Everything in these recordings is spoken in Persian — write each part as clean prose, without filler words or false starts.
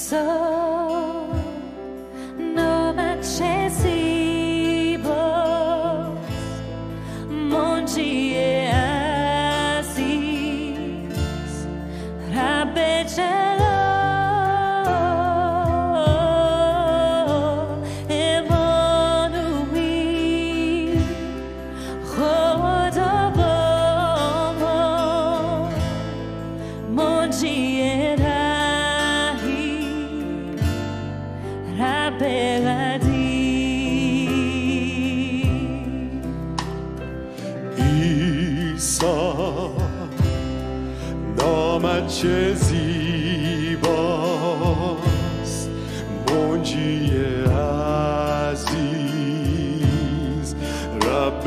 ایسا نامت چه زیباست، منجی عزیز رب جلال، امانوئیل خدا با ما، منجی رب قدیر. عیسی نامت چه زیباست، منجی عزیز رب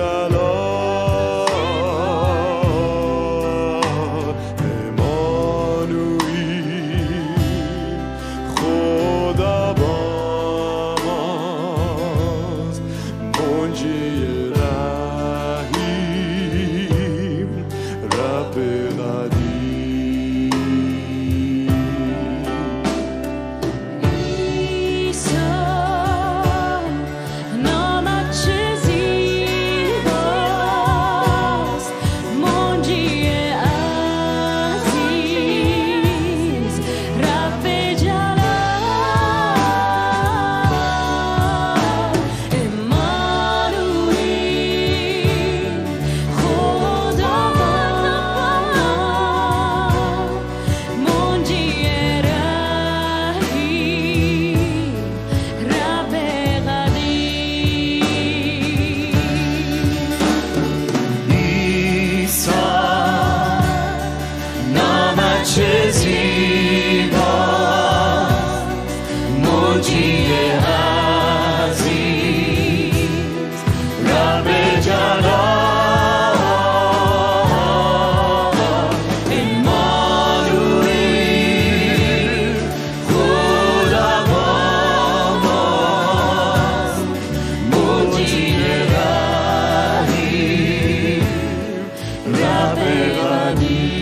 جلال، امانوئیل خدا با ماست، منجی رحیم رب قدیر. چه زیباست، منجی عزیز رب جلال، امانوئیل خدا با ماست، منجی رحیم رب قدیر.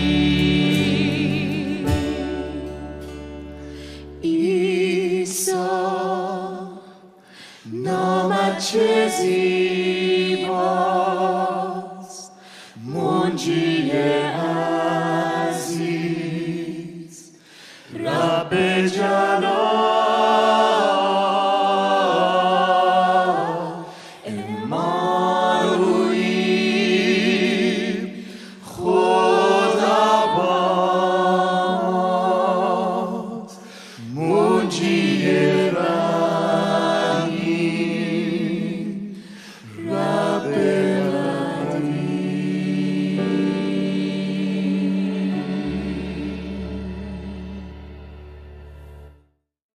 عیسی نامت چه زیباست، منجی